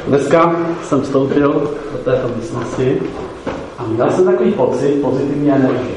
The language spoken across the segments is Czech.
Dneska jsem vstoupil do této místnosti a měl jsem takový pocit pozitivní energie.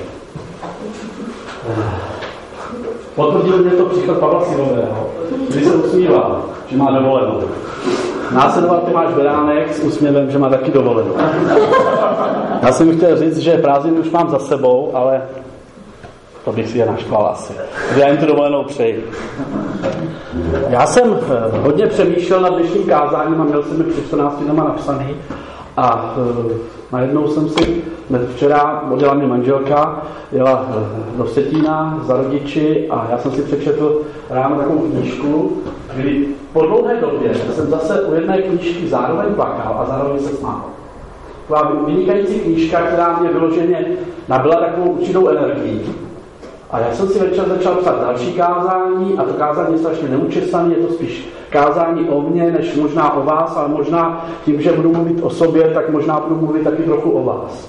Potvrdil mě to příklad Pavla Silového, který se usmíval, že má dovolenou. Následoval Tomáš Beránek s úsměvem, že má taky dovolenou. Já jsem chtěl říct, že prázdniny už mám za sebou, ale to bych si je naštval asi. Já jim tu dovolenou přeji. Já jsem hodně přemýšlel nad dnešním kázáním a měl jsem mi před 14 dnama napsaný a najednou jsem si včera odjela mi manželka, jela do Vsetína za rodiči a já jsem si přečetl ráno takovou knížku, kdy po dlouhé době jsem zase u jedné knížky zároveň plakal a zároveň se smál. Taková vynikající knížka, která mě vyloženě nabyla takovou určitou energií. A já jsem si večer začal psát další kázání a to kázání je strašně neučesané, je to spíš kázání o mně, než možná o vás, ale možná tím, že budu mluvit o sobě, tak možná budu mluvit taky trochu o vás.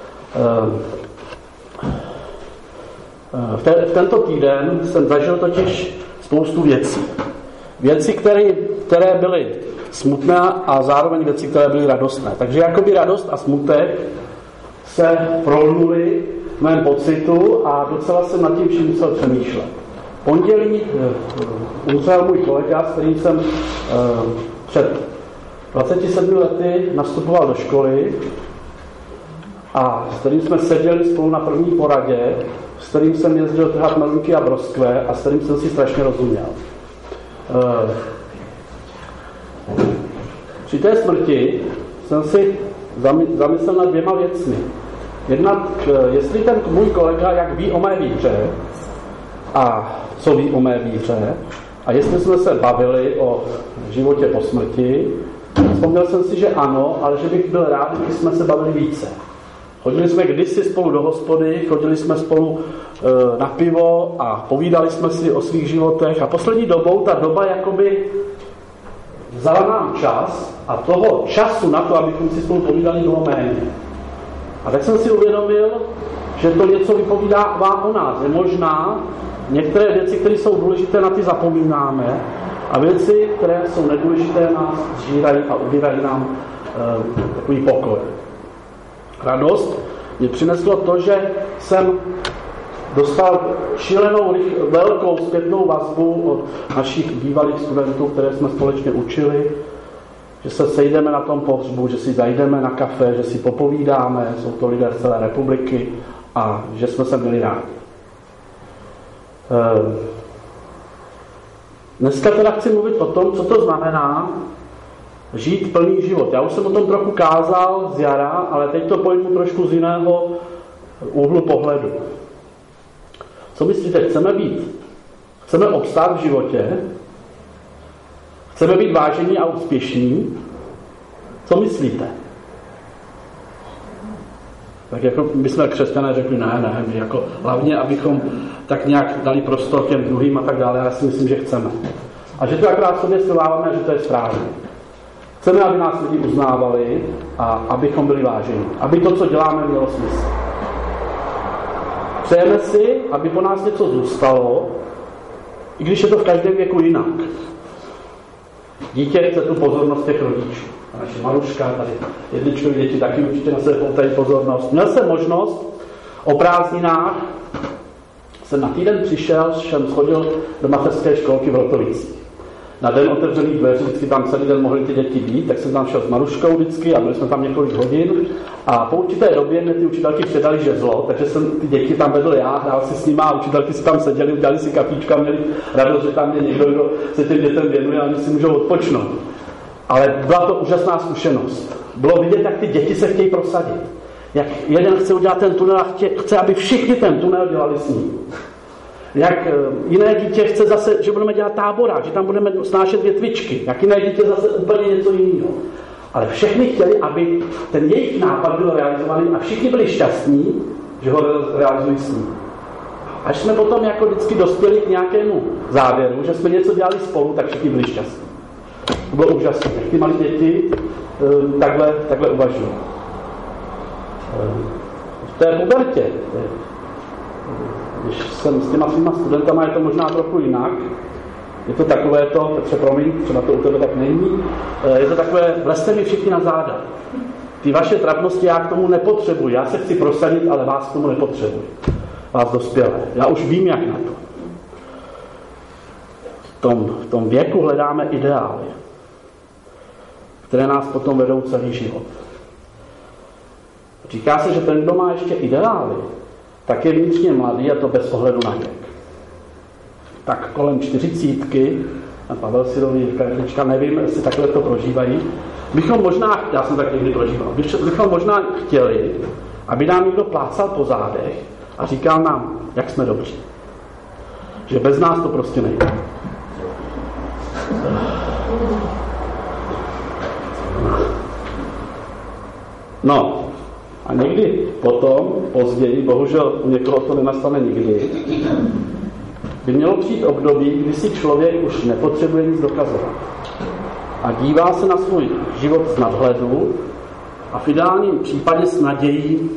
V tento týden jsem zažil totiž spoustu věcí. Věci, které byly smutné a zároveň věci, které byly radostné. Takže jakoby radost a smutek se prolnuly v mém pocitu a docela jsem nad tím vším musel přemýšlet. V pondělí umřel můj kolega, s kterým jsem před 27 lety nastupoval do školy a s kterým jsme seděli spolu na první poradě, s kterým jsem jezdil trhat melonky a broskve a s kterým jsem si strašně rozuměl. Při té smrti jsem si zamyslel nad dvěma věcmi. Jednak, jestli ten můj kolega, jak ví o mé víře a co ví o mé víře a jestli jsme se bavili o životě po smrti, vzpomněl jsem si, že ano, ale že bych byl rád, když jsme se bavili více. Chodili jsme kdysi spolu do hospody, chodili jsme spolu na pivo a povídali jsme si o svých životech a poslední dobou ta doba jakoby vzala nám čas a toho času na to, abychom si spolu povídali, bylo méně. A tak jsem si uvědomil, že to něco vypovídá o nás. Je možná některé věci, které jsou důležité, na ty zapomínáme a věci, které jsou nedůležité, nás zžírají a ubírají nám takový pokoj. Radost mě přineslo to, že jsem dostal šílenou, velkou zpětnou vazbu od našich bývalých studentů, které jsme společně učili, že se sejdeme na tom pohřbu, že si zajdeme na kafe, že si popovídáme, jsou to lidé z celé republiky a že jsme se měli rádi. Dneska teda chci mluvit o tom, co to znamená žít plný život. Já už jsem o tom trochu kázal z jara, ale teď to pojmu trošku z jiného úhlu pohledu. Co myslíte, chceme obstát v životě? Chceme být vážení a úspěšní? Co myslíte? Tak jako bychom křesťané řekli, ne, my jako hlavně, abychom tak nějak dali prostor těm druhým a tak dále, já si myslím, že chceme. A že to akorát sobě schováváme a že to je správně. Chceme, aby nás lidi uznávali a abychom byli vážení. Aby to, co děláme, mělo smysl. Přejeme si, aby po nás něco zůstalo, i když je to v každém věku jinak. Dítě chce tu pozornost těch rodičů. A naše Maruška, tady jedličkovi děti taky určitě na sebe poutají pozornost. Měl jsem možnost o prázdninách, jsem na týden přišel, jsem schodil do mateřské školky v Rotovicích. Na den otevřených dveří, vždycky tam celý den mohly ty děti být, tak jsem tam šel s Maruškou vždycky a byli jsme tam několik hodin. A po určité době mě ty učitelky předali žezlo, takže jsem ty děti tam vedl já, hrál si s nimi a učitelky si tam seděli, udělali si kapička, měli radost, že tam je někdo, kdo se těm dětem věnuje a oni si můžou odpočnout. Ale byla to úžasná zkušenost. Bylo vidět, jak ty děti se chtějí prosadit. Jak jeden chce udělat ten tunel a chce, aby všichni ten tunel dělali s ním. Jak jiné dítě chce zase, že budeme dělat tábora, že tam budeme snášet větvičky. Jak jiné dítě zase úplně něco jiného. Ale všechny chtěli, aby ten jejich nápad byl realizovaný a všichni byli šťastní, že ho realizují s ním. Až jsme potom jako vždycky dospěli k nějakému závěru, že jsme něco dělali spolu, tak všichni byli šťastní. To bylo úžasné. Jak ty malé děti takhle uvažují. V té pubertě, když jsem s těma svýma studentama, je to možná trochu jinak, Je to takové to, Petře, promiň, třeba to u tebe tak není, je to takové, vlezte mi všichni na záda. Ty vaše trapnosti já k tomu nepotřebuji, já se chci prosadit, ale vás k tomu nepotřebuji. Vás dospělé. Já už vím, jak na to. V tom věku hledáme ideály, které nás potom vedou celý život. Říká se, že ten, kdo má ještě ideály, tak je vnitřně mladý a to bez ohledu na věk. Tak kolem 40, a Pavel Silový, Karlička, nevím, jestli takhle to prožívají, bychom možná, já jsem tak někdy prožíval, bychom možná chtěli, aby nám někdo plácal po zádech a říkal nám, jak jsme dobří. Že bez nás to prostě nejde. No, a někdy potom, později, bohužel u někoho to nenastane nikdy, by mělo přijít období, kdy si člověk už nepotřebuje nic dokazovat. A dívá se na svůj život z nadhledu a v ideálním případě s nadějí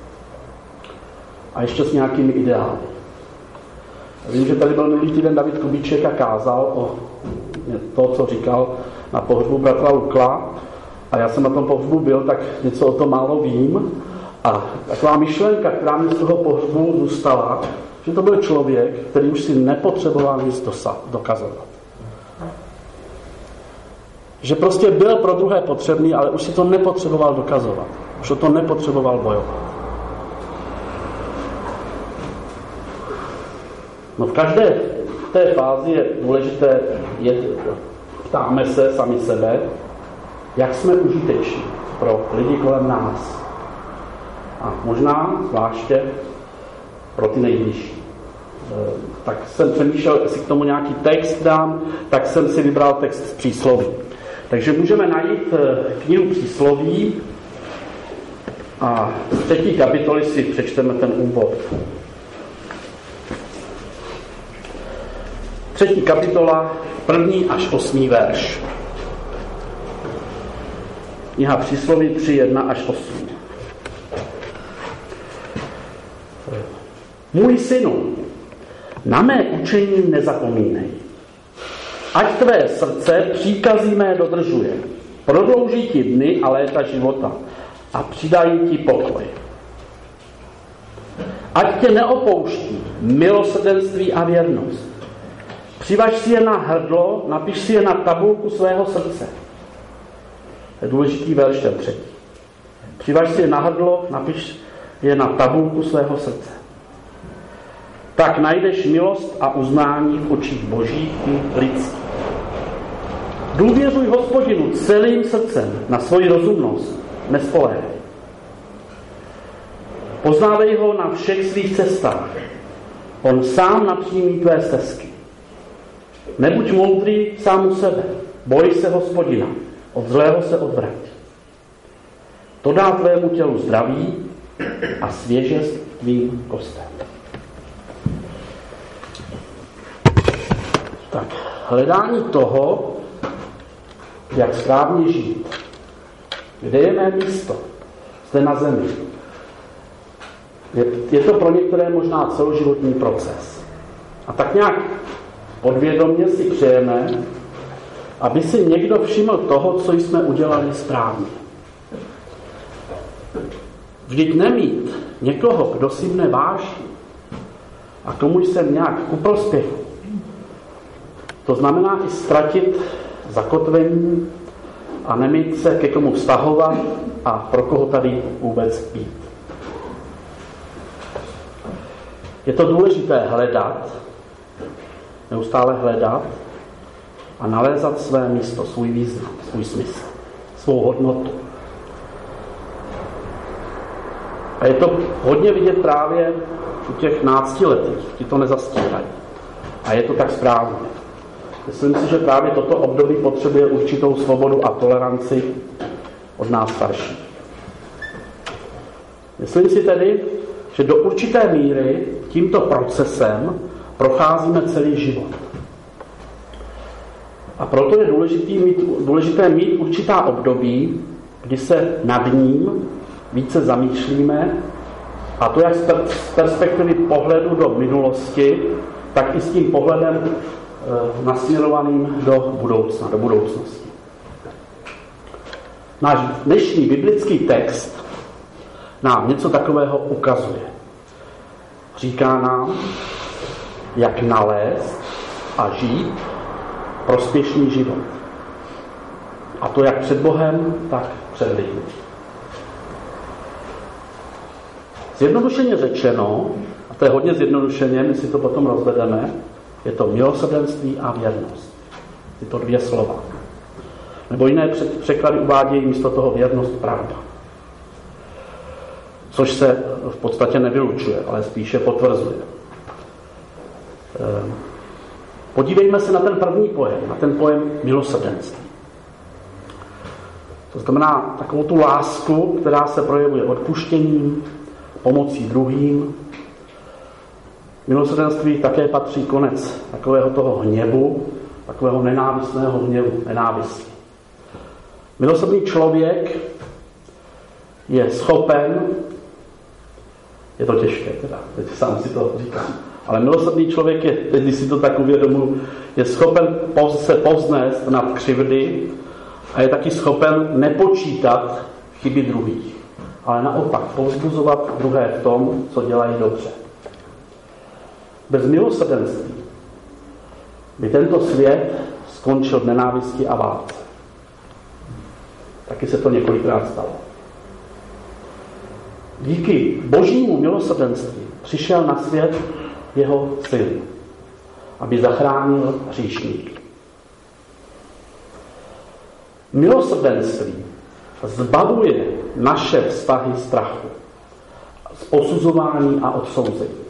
a ještě s nějakými ideály. Vím, že tady byl minulý týden David Kubíček a kázal o to, co říkal na pohřbu bratra Lukla. A já jsem na tom pohřbu byl, tak něco o tom málo vím. A taková myšlenka, která mi z toho pohřbu zůstala, že to byl člověk, který už si nepotřeboval nic dokazovat. Že prostě byl pro druhé potřebný, ale už si to nepotřeboval dokazovat. Už o to nepotřeboval bojovat. No v každé té fázi je důležité, ptáme se sami sebe, jak jsme užiteční pro lidi kolem nás. A možná zvláště pro ty nejbližší. Tak jsem přemýšlel, jestli k tomu nějaký text dám, tak jsem si vybral text z přísloví. Takže můžeme najít knihu přísloví a v 3. kapitoli si přečteme ten úvod. 3. kapitola, 1. až 8. verš. Kniha přísloví 3, 1 až 8. Můj synu, na mé učení nezapomínej. Ať tvé srdce příkazí mé dodržuje. Prodlouží ti dny a léta života a přidají ti pokoj. Ať tě neopouští milosrdenství a věrnost. Přivaž si je na hrdlo, napiš si je na tabulku svého srdce. To je důležitý verš, ten 3. Přivaž si je na hrdlo, napiš je na tabulku svého srdce. Tak najdeš milost a uznání v očích božích i lidských. Důvěřuj Hospodinu celým srdcem, na svoji rozumnost nespoléhej. Poznávej ho na všech svých cestách. On sám napřímí tvé stezky. Nebuď moudrý sám u sebe, boj se Hospodina, od zlého se odvrať. To dá tvému tělu zdraví a svěžest tvým kostem. Tak, hledání toho, jak správně žít. Kde je mé místo? Zde na zemi. Je to pro některé možná celoživotní proces. A tak nějak podvědomě si přejeme, aby si někdo všiml toho, co jsme udělali správně. Vždyť nemít někoho, kdo si mne váží a komu jsem nějak ku prospěchu, to znamená i ztratit zakotvení a nemít se ke komu vztahovat a pro koho tady vůbec být. Je to důležité hledat, neustále hledat a nalézat své místo, svůj význam, svůj smysl, svou hodnotu. A je to hodně vidět právě u těch 12letých, ti to nezastírají. A je to tak správně. Myslím si, že právě toto období potřebuje určitou svobodu a toleranci od nás starších. Myslím si tedy, že do určité míry tímto procesem procházíme celý život. A proto je důležité mít určitá období, kdy se nad ním více zamýšlíme, a to jak z perspektivy pohledu do minulosti, tak i s tím pohledem nasměrovaným do budoucna, do budoucnosti. Náš dnešní biblický text nám něco takového ukazuje. Říká nám, jak nalézt a žít prospěšný život. A to jak před Bohem, tak před lidmi. Zjednodušeně řečeno, a to je hodně zjednodušeně, my si to potom rozvedeme, je to milosrdenství a věrnost. Tyto dvě slova. Nebo jiné překlady uvádějí místo toho věrnost pravda. Což se v podstatě nevylučuje, ale spíše potvrzuje. Podívejme se na ten první pojem, na ten pojem milosrdenství. To znamená takovou tu lásku, která se projevuje odpuštěním, pomocí druhým. Milosrdenství také patří konec takového toho hněvu, takového nenávistného hněvu, nenávisti. Milosrdný člověk je schopen, je to těžké teda, teď sám si to říkám, ale milosrdný člověk je, když si to tak uvědomuji, je schopen se povznést nad křivdy a je taky schopen nepočítat chyby druhých, ale naopak povzbuzovat druhé v tom, co dělají dobře. Bez milosrdenství by tento svět skončil v nenávisti a válce. Taky se to několikrát stalo. Díky božímu milosrdenství přišel na svět jeho syn, aby zachránil hříšníky. Milosrdenství zbavuje naše vztahy strachu, z posuzování a odsouzení.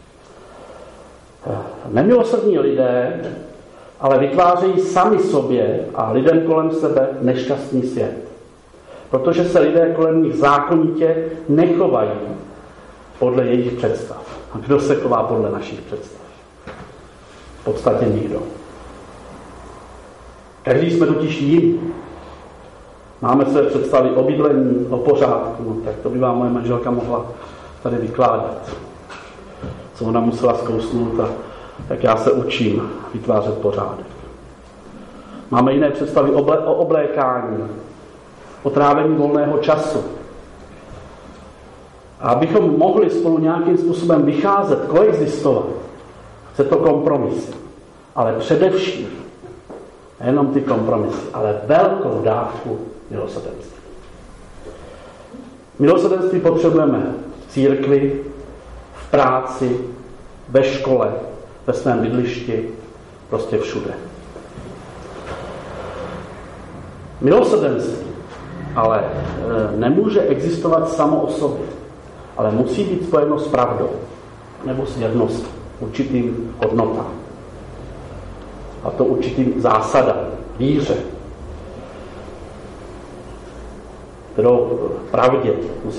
Nemilosrdní lidé ale vytvářejí sami sobě a lidem kolem sebe nešťastný svět. Protože se lidé kolem nich zákonitě nechovají podle jejich představ. A kdo se chová podle našich představ? V podstatě nikdo. Každý jsme totiž jiný. Máme své představy o bydlení, o pořádku, no, tak to by vám moje manželka mohla tady vykládat. Co ona musela zkousnout a jak já se učím vytvářet pořádek. Máme jiné představy o oblékání, o trávení volného času. A abychom mohli spolu nějakým způsobem vycházet, koexistovat, chce to kompromisy. Ale především, nejenom ty kompromisy, ale velkou dávku milosrdenství. Milosrdenství potřebujeme v církvi, v práci, ve škole, ve svém bydlišti, prostě všude. Milosrdenství ale nemůže existovat samo o sobě, ale musí být spojeno s pravdou nebo s věrností, určitým hodnotám. A to určitým zásadám, víře, kterou pravdě,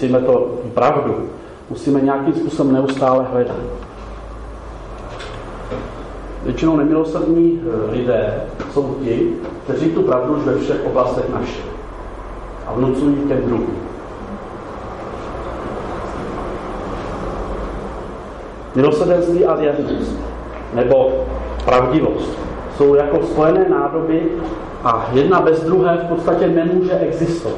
musíme nějakým způsobem neustále hledat. Většinou nemilosrdní lidé jsou ti, kteří tu pravdu už ve všech oblastech našli a vnucují těm druhým. Milosrdenství a věrnost nebo pravdivost jsou jako spojené nádoby a jedna bez druhé v podstatě nemůže existovat.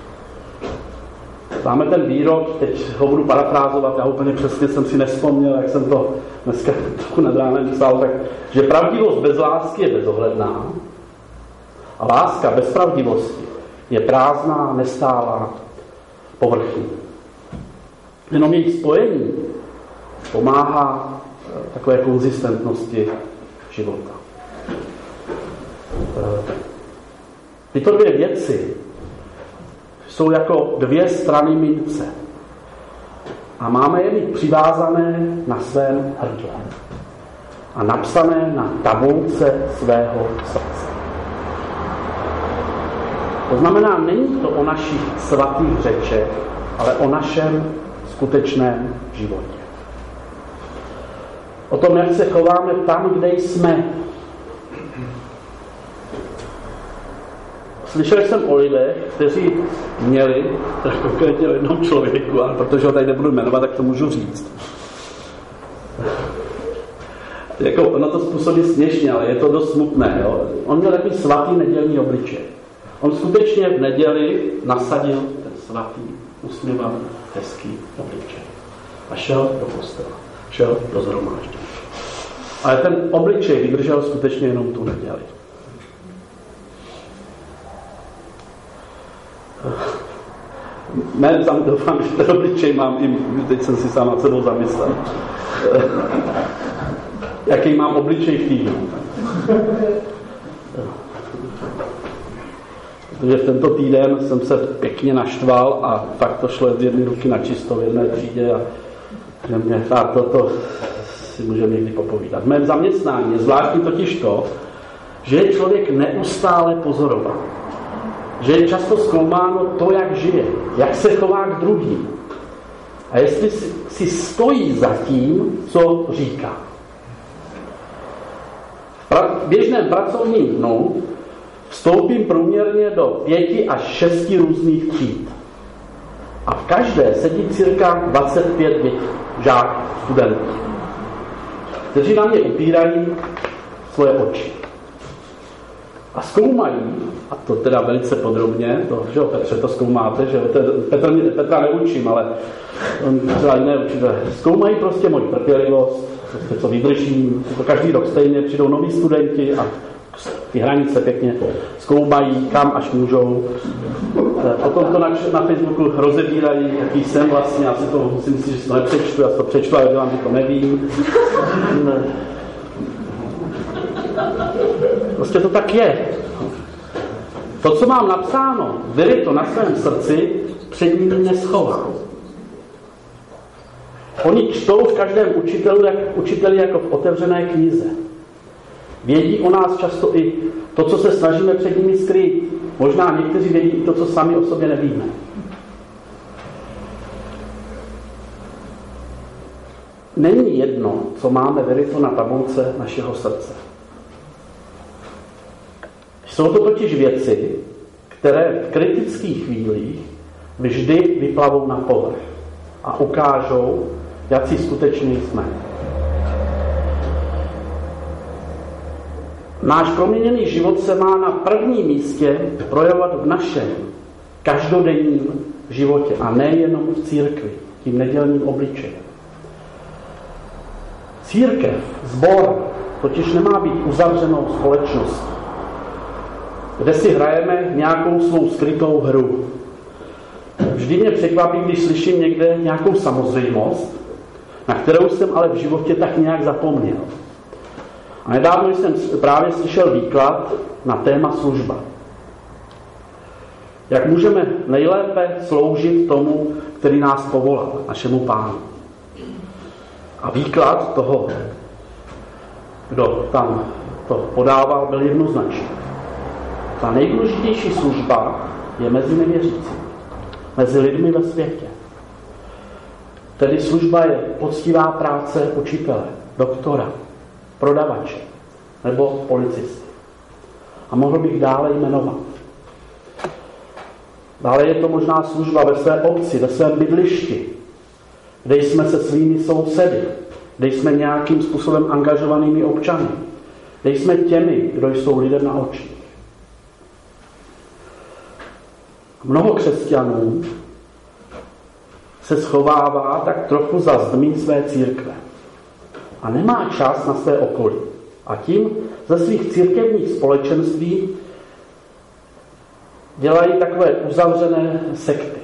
Máme ten výrok, teď ho budu parafrázovat, já úplně přesně jsem si nevzpomněl, jak jsem to dneska trochu nad ránem psal, tak, že pravdivost bez lásky je bezohledná a láska bez pravdivosti je prázdná, nestálá, povrchní. Jenom její spojení pomáhá takové konzistentnosti života. Tyto dvě věci jsou jako dvě strany mince a máme je mít přivázané na svém hrdle a napsané na tabulce svého srdce. To znamená, není to o našich svatých řečech, ale o našem skutečném životě. O tom, jak se chováme tam, kde jsme. Slyšel jsem o lidech, kteří měli, tak konkrétně o jednom člověku, ale protože ho tady nebudu jmenovat, tak to můžu říct. Jako, ono to způsobí směšně, ale je to dost smutné. Jo? On měl takový svatý nedělní obličej. On skutečně v neděli nasadil ten svatý, usměvaný, hezký obličej. A šel do kostela. Šel do shromáždění. Ale ten obličej vydržel skutečně jenom tu neděli. Doufám, že ten obličej mám i, teď jsem si sám nad sebou zamyslel. Jaký mám obličej v týdnu. Protože v tento týden jsem se pěkně naštval a fakt to šlo z jedné ruky na čisto v jedné třídě a že mě toto si můžeme někdy popovídat. V mém zaměstnání je zvláštní totiž to, že je člověk neustále pozorován. Že je často zkoumáno to, jak žije, jak se chová k druhým. A jestli si stojí za tím, co říká. V běžném pracovním dnu vstoupím průměrně do 5 až 6 různých tříd. A v každé sedí cirka 25 dětí, žáků, studentů, kteří na mě upírají svoje oči. A zkoumají, a to teda velice podrobně, to, že jo, Petře, to zkoumáte, že Petra neučím, ale třeba jiné učitele. Zkoumají prostě moji trpělivost, prostě co vydržím, to každý rok stejně, přijdou noví studenti a ty hranice pěkně zkoumají, kam až můžou. Potom to na Facebooku rozebírají, jaký jsem vlastně, já si myslím, že si to nepřečtu, já si to přečtu, ale dělám, že to nevím. Prostě to tak je. To, co mám napsáno, vyryto na svém srdci, před nimi neschovám. Oni čtou v každém učiteli jako v otevřené knize. Vědí o nás často i to, co se snažíme před nimi skrýt. Možná někteří vědí i to, co sami o sobě nevíme. Není jedno, co máme vyryto na tabulce našeho srdce. Jsou to totiž věci, které v kritických chvílích vždy vyplavou na povrch a ukážou, jací skutečně jsme. Náš proměněný život se má na prvním místě projevovat v našem každodenním životě a nejenom v církvi, tím nedělním obličejem. Církev, sbor, totiž nemá být uzavřenou společností, kde si hrajeme nějakou svou skrytou hru. Vždy mě překvapí, když slyším někde nějakou samozřejmost, na kterou jsem ale v životě tak nějak zapomněl. A nedávno jsem právě slyšel výklad na téma služba. Jak můžeme nejlépe sloužit tomu, který nás povolal, našemu Pánu. A výklad toho, kdo tam to podával, byl jednoznačný. Ta nejdůležitější služba je mezi nevěřícími, mezi lidmi ve světě. Tedy služba je poctivá práce učitele, doktora, prodavače nebo policisty. A mohl bych dále jmenovat. Dále je to možná služba ve své obci, ve svém bydlišti, kde jsme se svými sousedy, kde jsme nějakým způsobem angažovanými občany, kde jsme těmi, kdo jsou lidem na očích. Mnoho křesťanů se schovává tak trochu za zdmi své církve a nemá čas na své okolí. A tím ze svých církevních společenství dělají takové uzavřené sekty.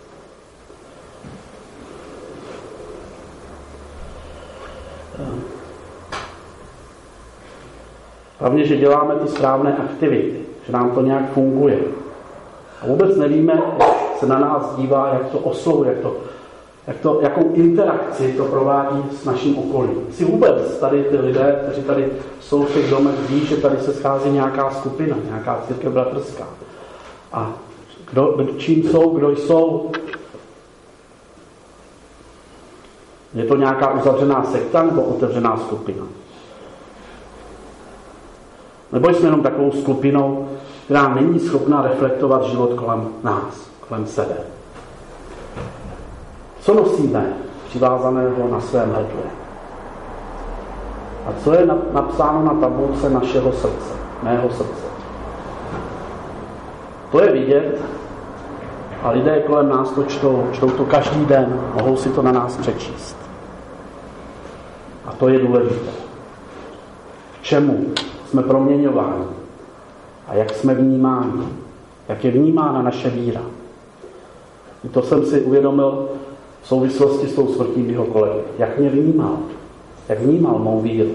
Hlavně, že děláme ty správné aktivity, že nám to nějak funguje. A vůbec nevíme, jak se na nás dívá, jak to oslovuje, jakou interakci to provádí s naším okolím. Si vůbec tady ty lidé, kteří tady jsou v těch domech, ví, že tady se schází nějaká skupina, nějaká církev bratrská. A čím jsou, kdo jsou. Je to nějaká uzavřená sekta nebo otevřená skupina? Nebo jsme jenom takovou skupinou, která není schopná reflektovat život kolem nás, kolem sebe. Co nosíme přivázaného na svém hrdle? A co je napsáno na tabulce našeho srdce, mého srdce. To je vidět a lidé kolem nás to čtou to každý den, mohou si to na nás přečíst. A to je důležité. K čemu jsme proměňováni a jak jsme vnímáni, jak je vnímána naše víra. I to jsem si uvědomil v souvislosti s tou smrtí mého kolegy. Jak mě vnímal, jak vnímal mou víru.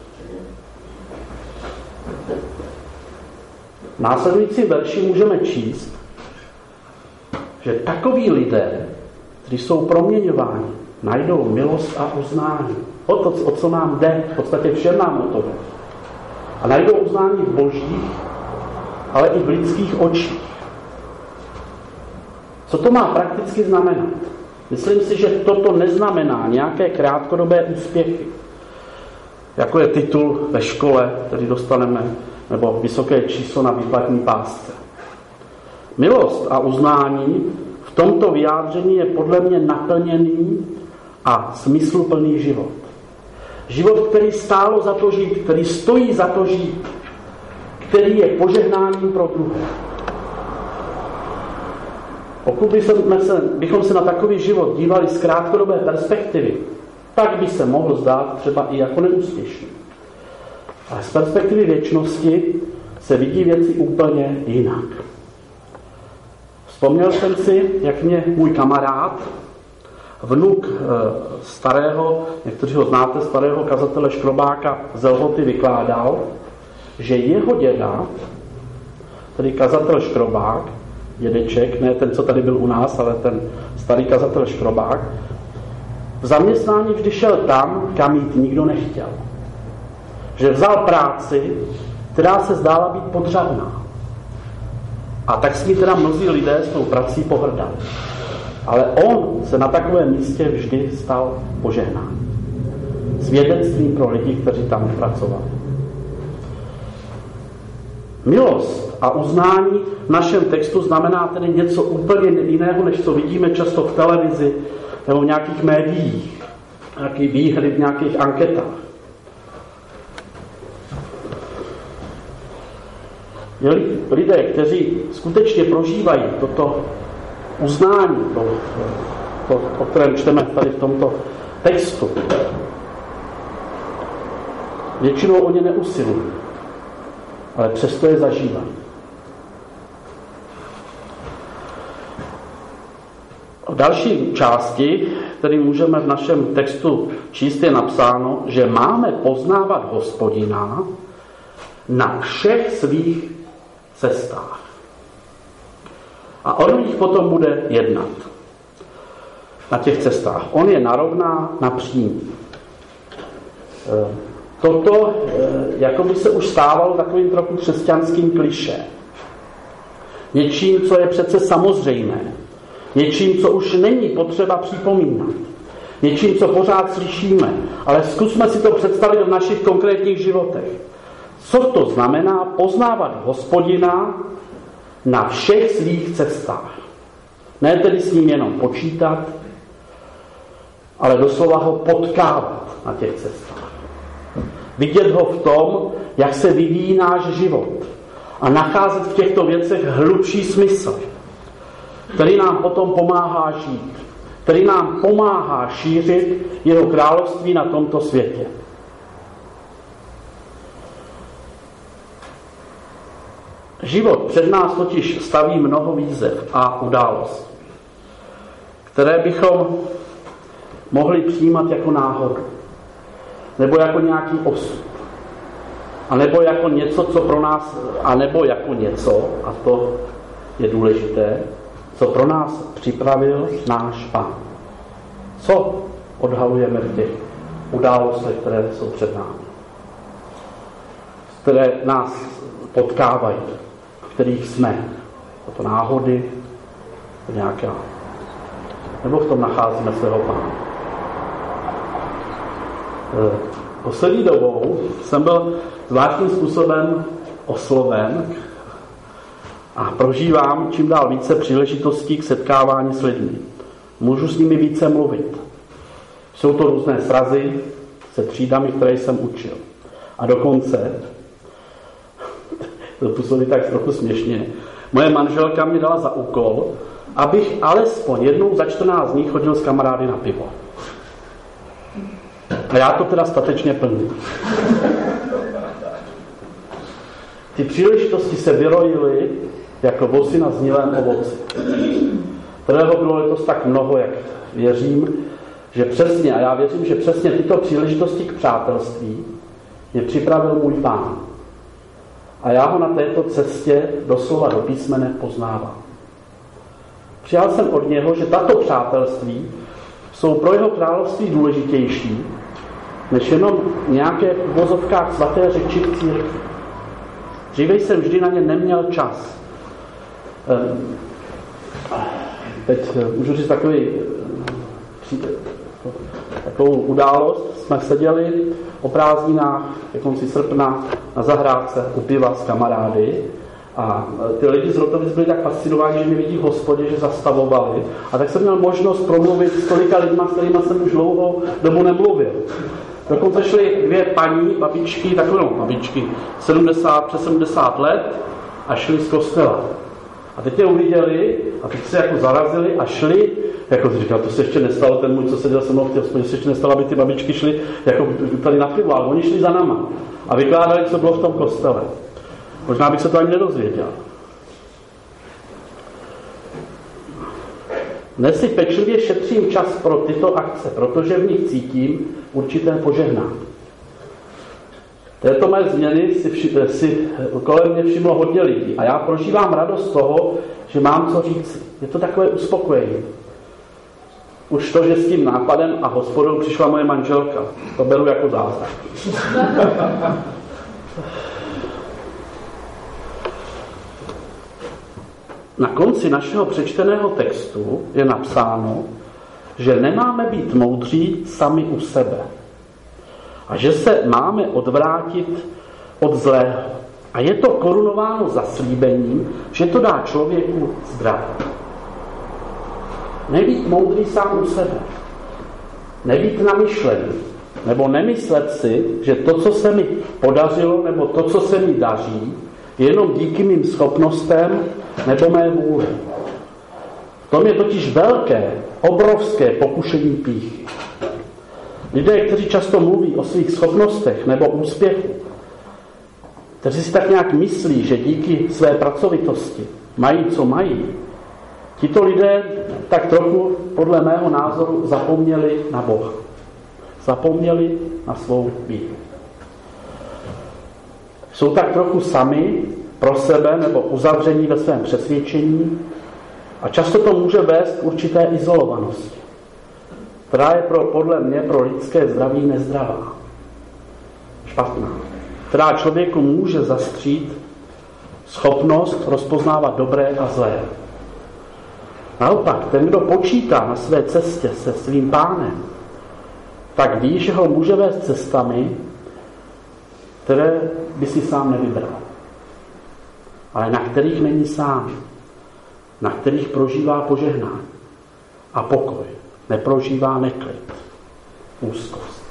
V následujícím verši můžeme číst, že takoví lidé, kteří jsou proměňováni, najdou milost a uznání. O co nám jde, v podstatě všem nám o to jde. A najdou uznání v božích, ale i v lidských očích. Co to má prakticky znamenat? Myslím si, že toto neznamená nějaké krátkodobé úspěchy, jako je titul ve škole, který dostaneme, nebo vysoké číslo na výplatní pásce. Milost a uznání v tomto vyjádření je podle mě naplněný a smysluplný život. Život, který stálo za to žít, který stojí za to žít, který je požehnáním pro druhé. Pokud bychom se na takový život dívali z krátkodobé perspektivy, tak by se mohl zdát třeba i jako neúspěšný. Ale z perspektivy věčnosti se vidí věci úplně jinak. Vzpomněl jsem si, jak mě můj kamarád, vnuk starého, někteří ho znáte, starého kazatele Škrobáka z Lhoty, vykládal, že jeho děda, tedy kazatel Škrobák, dědeček, ne ten, co tady byl u nás, ale ten starý kazatel Škrobák, v zaměstnání vždy šel tam, kam jít nikdo nechtěl. Že vzal práci, která se zdála být podřadná. A tak s ní teda mnozí lidé s tou prací pohrdali. Ale on se na takovém místě vždy stal požehnán. Svědectvím pro lidi, kteří tam pracovali. Milost a uznání v našem textu znamená tedy něco úplně jiného, než co vidíme často v televizi nebo v nějakých médiích, nějaké výhry v nějakých anketách. Lidé, kteří skutečně prožívají toto uznání, o kterém čteme tady v tomto textu, většinou o ně neusilují, ale přesto je zažívají. V další části, který můžeme v našem textu číst, je napsáno, že máme poznávat Hospodina na všech svých cestách. A on jich potom bude jednat. Na těch cestách. On je narovná napřímý. Toto jako by se už stávalo takovým trochu křesťanským klišé. Něčím, co je přece samozřejmé. Něčím, co už není potřeba připomínat. Něčím, co pořád slyšíme. Ale zkusme si to představit v našich konkrétních životech. Co to znamená poznávat Hospodina na všech svých cestách? Ne tedy s ním jenom počítat, ale doslova ho potkávat na těch cestách. Vidět ho v tom, jak se vyvíjí náš život a nacházet v těchto věcech hlubší smysl, který nám potom pomáhá žít, který nám pomáhá šířit jeho království na tomto světě. Život před nás totiž staví mnoho výzev a událostí, které bychom mohli přijímat jako náhodu, nebo jako nějaký osud, a nebo jako něco, co pro nás, a nebo jako něco, a to je důležité, co pro nás připravil náš Pán. Co odhalujeme v těch událostech, které jsou před námi, které nás potkávají, v kterých jsme. O to náhody, nějaká. Nebo v tom nacházíme svého Pána. Poslední dobou jsem byl zvláštním způsobem osloven a prožívám čím dál více příležitostí k setkávání s lidmi. Můžu s nimi více mluvit. Jsou to různé srazy, se třídami, které jsem učil. A dokonce, to působí tak trochu směšně, moje manželka mi dala za úkol, abych alespoň jednou za 14 dní chodil s kamarády na pivo. A já to teda statečně plním. Ty příležitosti se vyrojily jako vosy na znilém ovoci, kterého bylo letos tak mnoho, jak věřím, že přesně, a já věřím, že přesně tyto příležitosti k přátelství mě připravil můj Pán. A já ho na této cestě doslova do písmene poznávám. Přijal jsem od něho, že tato přátelství jsou pro jeho království důležitější, než jenom nějaké v uvozovkách svaté řeči v církvi. Dříve jsem vždy na ně neměl čas. Teď můžu říct takovou událost. Jsme seděli o prázdninách ke konci srpna na zahrádce u piva s kamarády a ty lidi z Rotovic byli tak fascinováni, že mě vidí v hospodě, že zastavovali. A tak jsem měl možnost promluvit s tolika lidma, s kterými jsem už dlouhou dobu nemluvil. Dokonce šly dvě paní, babičky, přes 70 let a šli z kostela. A teď je uviděli a teď se jako zarazili a šli, jako říkal, to se ještě nestalo, ten můj, co seděl se mnou v té hospodě, se ještě nestalo, aby ty babičky šly jako tady na pivo, ale oni šli za náma a vykládali, co bylo v tom kostele. Možná bych se to ani nedozvěděl. Dnes si pečlivě šetřím čas pro tyto akce, protože v nich cítím určité požehnání. Této mé změny si kolem mě všimlo hodně lidí a já prožívám radost z toho, že mám co říct. Je to takové uspokojení. Už to, že s tím nápadem a hospodou přišla moje manželka. To beru jako zázrak. Na konci našeho přečteného textu je napsáno, že nemáme být moudří sami u sebe a že se máme odvrátit od zlého. A je to korunováno zaslíbením, že to dá člověku zdraví. Nebýt moudrý sám u sebe, nebýt namyšlený, nebo nemyslet si, že to, co se mi podařilo, nebo to, co se mi daří, je jenom díky mým schopnostem nebo mé vůli. V tom je totiž velké, obrovské pokušení pýchy. Lidé, kteří často mluví o svých schopnostech nebo úspěchu, kteří si tak nějak myslí, že díky své pracovitosti mají, co mají, tito lidé tak trochu, podle mého názoru, zapomněli na Boha. Zapomněli na svou víru. Jsou tak trochu sami pro sebe nebo uzavření ve svém přesvědčení a často to může vést k určité izolovanosti, která je podle mě pro lidské zdraví nezdravá, špatná, která člověku může zastřít schopnost rozpoznávat dobré a zlé. Naopak, ten, kdo počítá na své cestě se svým Pánem, tak ví, že ho může vést cestami, které by si sám nevybral, ale na kterých není sám, na kterých prožívá požehnání a pokoj, neprožívá neklid, úzkost.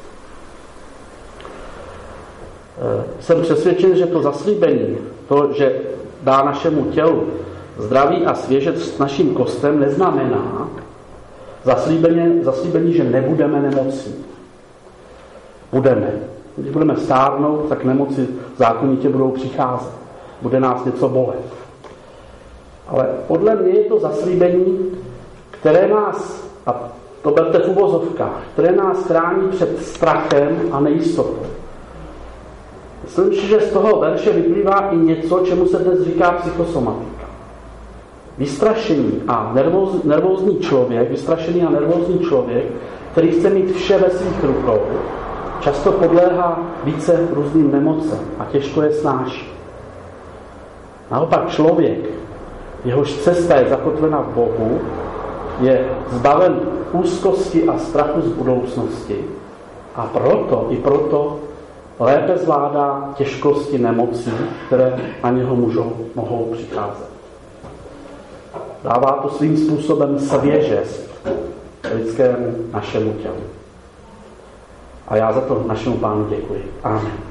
Jsem přesvědčen, že to zaslíbení, to, že dá našemu tělu zdraví a svěžet s naším kostem, neznamená zaslíbení, že nebudeme nemocní. Budeme. Když budeme stárnout, tak nemoci zákonitě budou přicházet. Bude nás něco bolet. Ale podle mě je to zaslíbení, které nás, a to berte v uvozovkách, které nás chrání před strachem a nejistotou. Myslím si, že z toho verše vyplývá i něco, čemu se dnes říká psychosomatika. Vystrašený a nervózní člověk, který chce mít vše ve svých rukou, často podléhá více různým nemocem a těžko je snáší. Naopak člověk, jehož cesta je zakotvena v Bohu, je zbaven úzkosti a strachu z budoucnosti a proto lépe zvládá těžkosti nemocí, které na něho mohou přicházet. Dává to svým způsobem svěžest lidskému našemu tělu. A já za to našemu Pánu děkuji. Amen.